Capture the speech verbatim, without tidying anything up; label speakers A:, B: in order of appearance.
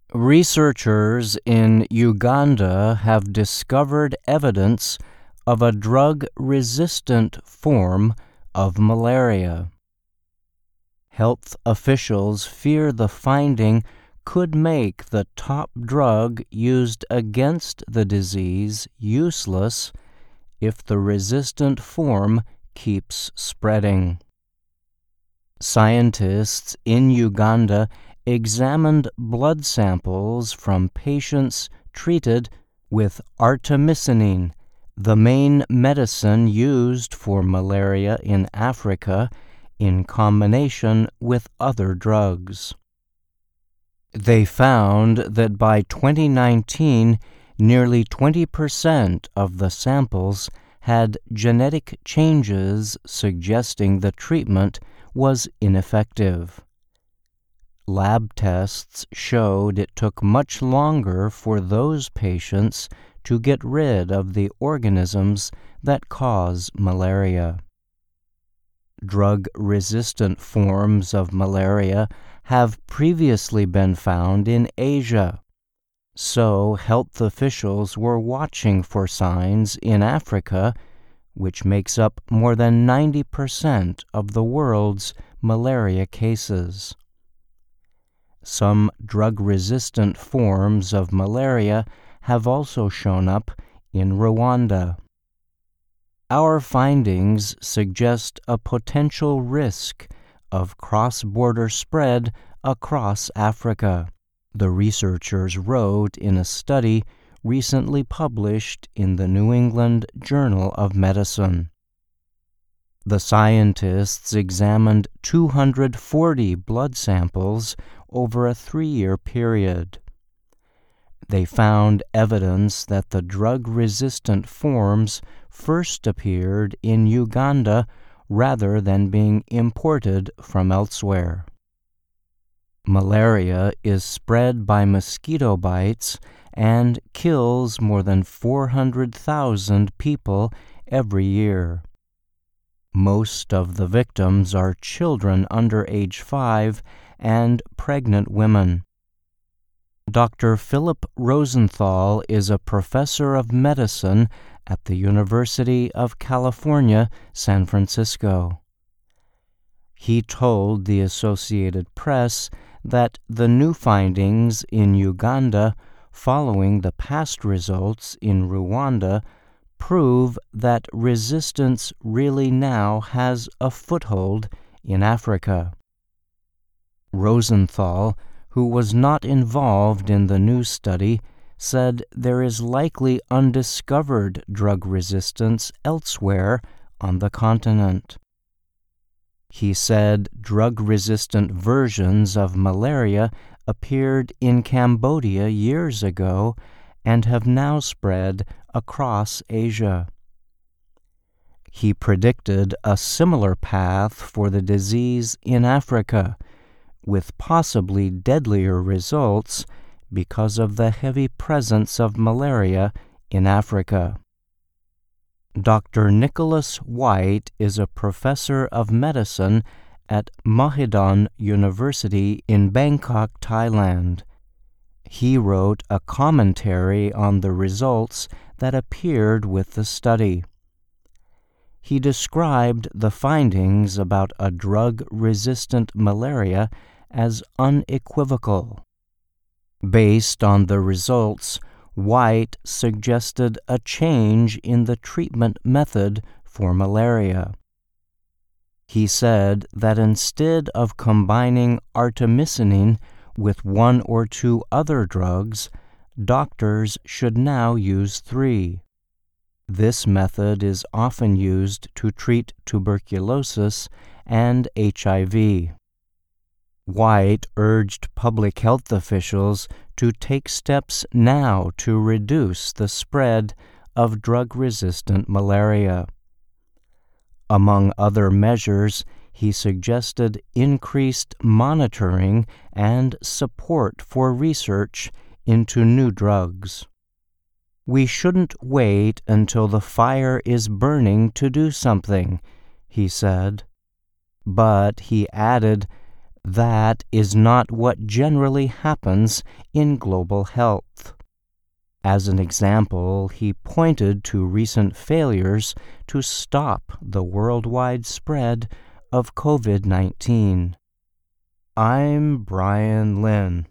A: Researchers in Uganda have discovered evidence of a drug-resistant form of malaria. Health officials fear the finding could make the top drug used against the disease useless if the resistant form keeps spreading. Scientists in Uganda examined blood samples from patients treated with artemisinin, the main medicine used for malaria in Africa, in combination with other drugs. They found that by twenty nineteen, nearly twenty percent of the samples had genetic changes suggesting the treatment was ineffective. Lab tests showed it took much longer for those patients to get rid of the organisms that cause malaria. Drug-resistant forms of malaria have previously been found in Asia, so health officials were watching for signs in Africa, which makes up more than ninety percent of the world's malaria cases. Some drug-resistant forms of malaria have also shown up in Rwanda. Our findings suggest a potential risk of cross-border spread across Africa, the researchers wrote in a study recently published in the New England Journal of Medicine. The scientists examined two hundred forty blood samples over a three-year period. They found evidence that the drug-resistant forms first appeared in Uganda rather than being imported from elsewhere. Malaria is spread by mosquito bites and kills more than four hundred thousand people every year. Most of the victims are children under age five and pregnant women. Doctor Philip Rosenthal is a professor of medicine at the University of California, San Francisco. He told the Associated Press that the new findings in Uganda following the past results in Rwanda prove that resistance really now has a foothold in Africa. Rosenthal, who was not involved in the new study, said there is likely undiscovered drug resistance elsewhere on the continent. He said drug-resistant versions of malaria appeared in Cambodia years ago and have now spread across Asia. He predicted a similar path for the disease in Africa, with possibly deadlier results because of the heavy presence of malaria in Africa. Doctor Nicholas White is a professor of medicine at Mahidol University in Bangkok, Thailand. He wrote a commentary on the results that appeared with the study. He described the findings about a drug-resistant malaria as unequivocal. Based on the results, White suggested a change in the treatment method for malaria. He said that instead of combining artemisinin with one or two other drugs, doctors should now use three. This method is often used to treat tuberculosis and H I V. White urged public health officials to take steps now to reduce the spread of drug-resistant malaria. Among other measures, he suggested increased monitoring and support for research into new drugs. We shouldn't wait until the fire is burning to do something, he said. But he added, That is not what generally happens in global health. As an example, he pointed to recent failures to stop the worldwide spread of COVID nineteen. I'm Brian Lynn.